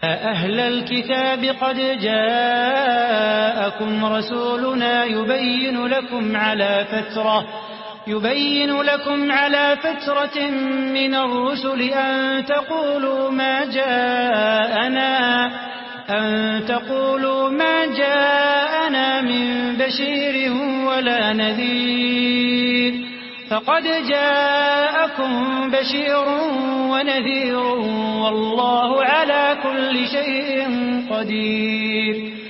أهل الكتاب قد جاءكم رسولنا يبين لكم على فترة من الرسل أن تقولوا ما جاءنا من بشير ولا نذير، فقد جاءكم بشير ونذير والله على كل شيء قدير.